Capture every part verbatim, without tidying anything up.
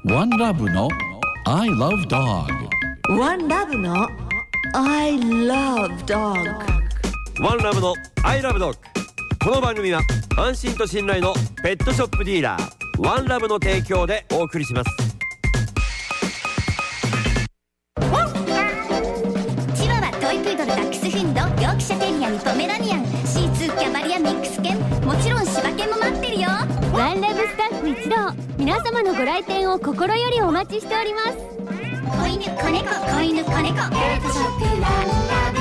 ワンラブの I love dog。 ワンラブの I love dog。 ワンラブの I love dog。 この番組は安心と信頼のペットショップディーラーワンラブの提供でお送りします。 チワワ、トイプードル、ダックスフンド、ヨークシャテリアにポメラニアン、シーツー、キャバリア、ミックス犬、もちろん柴犬も待ってるよ。 ワンラブスタッフ一同、皆様のご来店を心よりお待ちしております。 子犬、子猫、子犬、子猫、ペットショップワンラ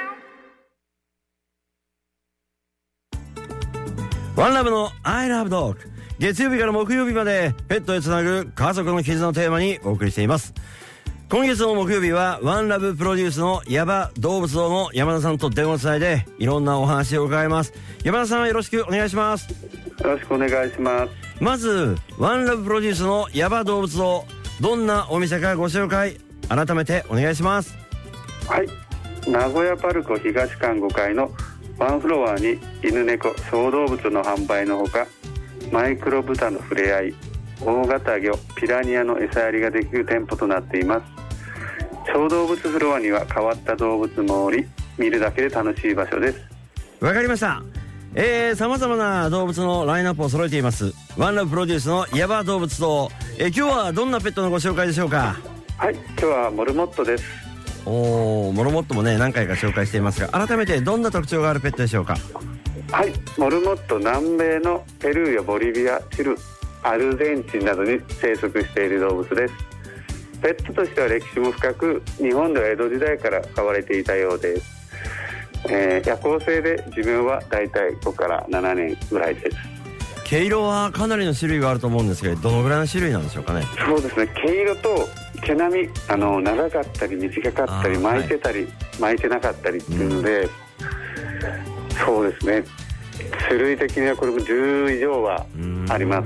ブ。ワンラブの I love dog。 月曜日から木曜日までペットへつなぐ家族の絆をテーマにお送りしています。今月の木曜日はワンラブプロデュースのヤバ動物堂の山田さんと電話つないでいろんなお話を伺います。山田さん、よろしくお願いします。 よろしくお願いします。 まずワンラブプロデュースのヤバ動物堂、どんなお店かご紹介改めてお願いします。 はい、名古屋パルコ東館ごかいのワンフロアに犬猫小動物の販売のほか、マイクロ豚の触れ合い、大型魚ピラニアの餌やりができる店舗となっています。小動物フロアには変わった動物もおり、見るだけで楽しい場所です。 わかりました。えー、様々な動物のラインナップを揃えていますワンラブプロデュースのヤバ動物堂、えー、今日はどんなペットのご紹介でしょうか。 はい、今日はモルモットです。 おー、モルモットもね何回か紹介していますが、改めてどんな特徴があるペットでしょうか。 はい、モルモット、南米のペルーやボリビア、チリ、アルゼンチンなどに生息している動物です。ペットとしては歴史も深く、日本では江戸時代から飼われていたようです。えー、夜行性で寿命はだいたいごからななねんぐらいです。 毛色はかなりの種類があると思うんですが、どのぐらいの種類なんでしょうかね。 そうですね、毛色と毛並み、あの長かったり短かったり巻いてたり、はい、巻いてなかったりっていうので、うん、そうですね、種類的にはこれもじゅう以上はあります。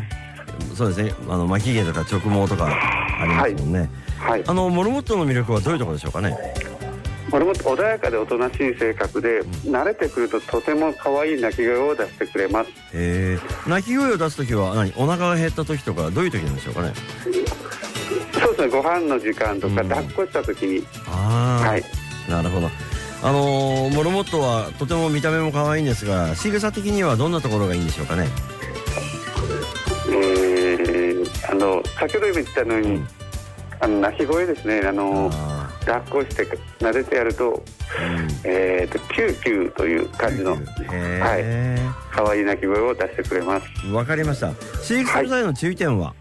そうですね、あの巻き毛とか直毛とかありますもんね。はいはい、あのモルモットの魅力はどういうところでしょうかね。 モルモット、穏やかでおとなしい性格で、うん、慣れてくるととても可愛い鳴き声を出してくれます。 へー、鳴き声を出すときは何、お腹が減ったときとかどういうときなんでしょうかね。 そうですね、ご飯の時間とか、うん、抱っこしたときに。 ああ、はい、なるほど。あのー、モルモットはとても見た目も可愛いんですが、仕草的にはどんなところがいいんでしょうかね。 えー、あの先ほど言ったように、うん、あの鳴き声ですね、あのー抱っこして撫でてやると、うん、えーとキューキューという感じの、はい、可愛い鳴き声を出してくれます。 わかりました。飼育する際の注意点は。はい、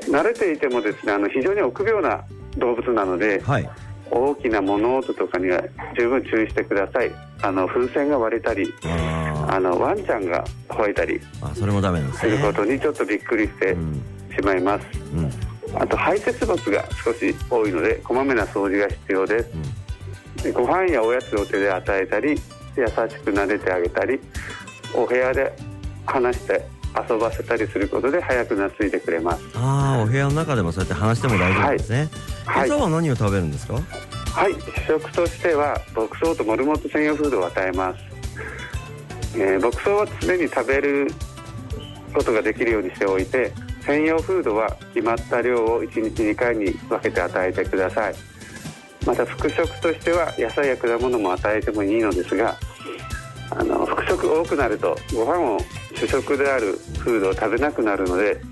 慣れていてもですね、あの非常に臆病な動物なので、はい、大きな物音とかには十分注意してください。あの風船が割れたり、ああのワンちゃんが吠えたり、あ、それもダメなんですね。することにちょっとびっくりしてしまいます。うんうん、あと排泄物が少し多いのでこまめな掃除が必要です。うん、でご飯やおやつを手で与えたり、優しく撫でてあげたり、お部屋で離して遊ばせたりすることで早く懐いてくれます。 ああ、お部屋の中でもそうやって離しても大丈夫ですね。はい、餌は何を食べるんですか。 はい、主食としては牧草とモルモット専用フードを与えます。えー、牧草は常に食べることができるようにしておいて、専用フードは決まった量をいちにちにかいに分けて与えてください。また副食としては野菜や果物も与えてもいいのですが、あの副食多くなるとご飯を主食であるフードを食べなくなるので、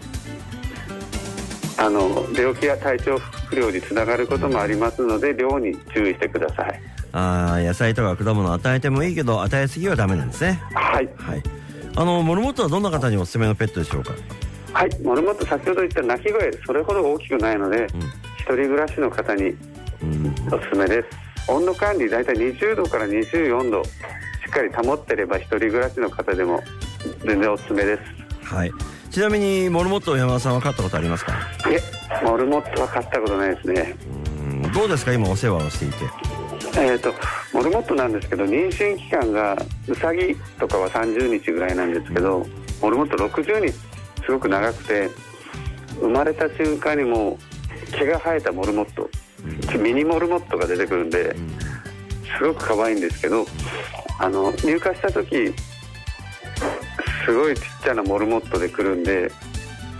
あの病気や体調不良につながることもありますので、量に注意してください。 あ、野菜とか果物を与えてもいいけど与えすぎはダメなんですね。 はい、はい、 あのモルモットはどんな方におすすめのペットでしょうか。 はい、モルモット、先ほど言った鳴き声それほど大きくないので、うん、一人暮らしの方におすすめです。うん、温度管理だいたいにじゅうどからにじゅうよんどしっかり保ってれば一人暮らしの方でも全然おすすめです。はい、 ちなみにモルモットを山田さんは飼ったことありますか。 いえ、モルモットは飼ったことないですね。 うん、どうですか今お世話をしていて。 えーと、モルモットなんですけど、妊娠期間がウサギとかはさんじゅうにちぐらいなんですけど、うん、モルモットろくじゅうにち、すごく長くて、生まれた瞬間にもう毛が生えたモルモット、うん、ミニモルモットが出てくるんで、うん、すごく可愛いんですけど、あの入荷した時すごいちっちゃなモルモットで来るんで、うん、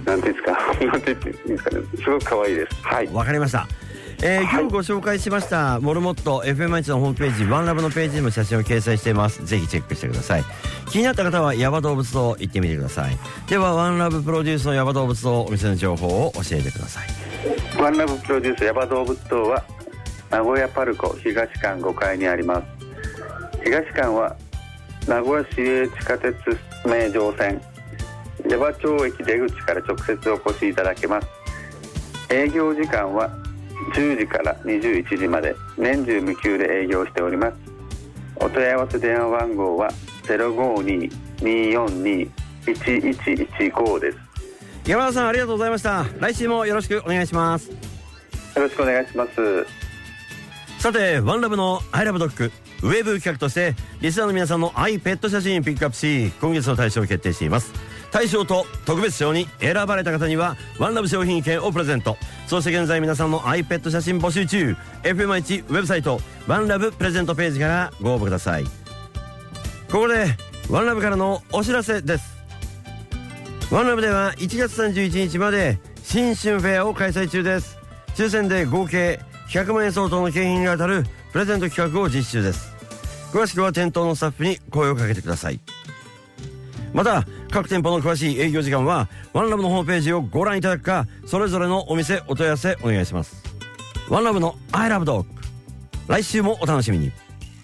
なんていうんですかなんていうんですかね、すごく可愛いです。はい、 わかりました。えー、今日ご紹介しましたモルモット エフエムワン のホームページワンラブのページにも写真を掲載しています。ぜひチェックしてください。気になった方はヤバ動物堂行ってみてください。ではワンラブプロデュースのヤバ動物堂お店の情報を教えてください。 ワンラブプロデュースヤバ動物堂は名古屋パルコ東館ごかいにあります。東館は名古屋市営地下鉄名城線矢場町駅出口から直接お越しいただけます。営業時間はじゅうじからにじゅういちじまで年中無休で営業しております。お問い合わせ電話番号は ゼロごに によんに いちいちいちご です。 山田さんありがとうございました。来週もよろしくお願いします。 よろしくお願いします。 さてワンラブの I love dog ウェブ企画としてリスナーの皆さんの愛ペット写真ピックアップし今月の大賞を決定しています。大賞と特別賞に選ばれた方にはワンラブ商品券をプレゼント。そして現在皆さんの愛ペット写真募集中。 エフエムワン ウェブサイトワンラブプレゼントページからご応募ください。ここでワンラブからのお知らせです。ワンラブではいちがつさんじゅういちにちまで新春フェアを開催中です。抽選で合計ひゃくまんえん相当の景品が当たるプレゼント企画を実施中です。詳しくは店頭のスタッフに声をかけてください。また各店舗の詳しい営業時間はワンラブのホームページをご覧いただくかそれぞれのお店お問い合わせお願いします。ワンラブの I love dog 来週もお楽しみに。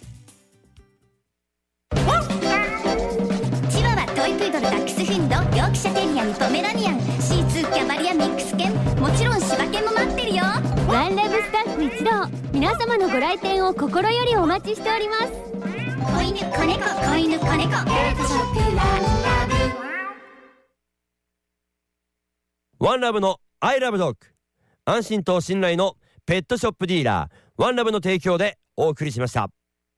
チワワ、トイプードル、ダックスフンド、ヨークシャテリアにポメラニアン、シーツー、キャバリア、ミックス犬、もちろん柴犬も待ってるよ。 ワンラブスタッフ一同、皆様のご来店を心よりお待ちしております。 子犬、子猫、子犬、子猫、ペットショップワンラブ。 ワンラブの I love dog 安心と信頼のペットショップディーラーワンラブの提供でお送りしました。